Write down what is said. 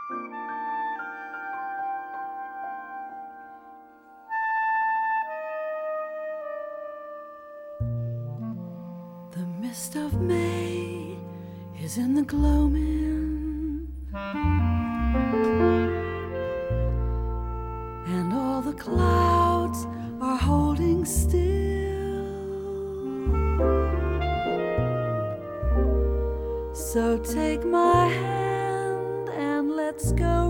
The mist of May is in the gloaming, and all the clouds are holding still. So take my hand and let's go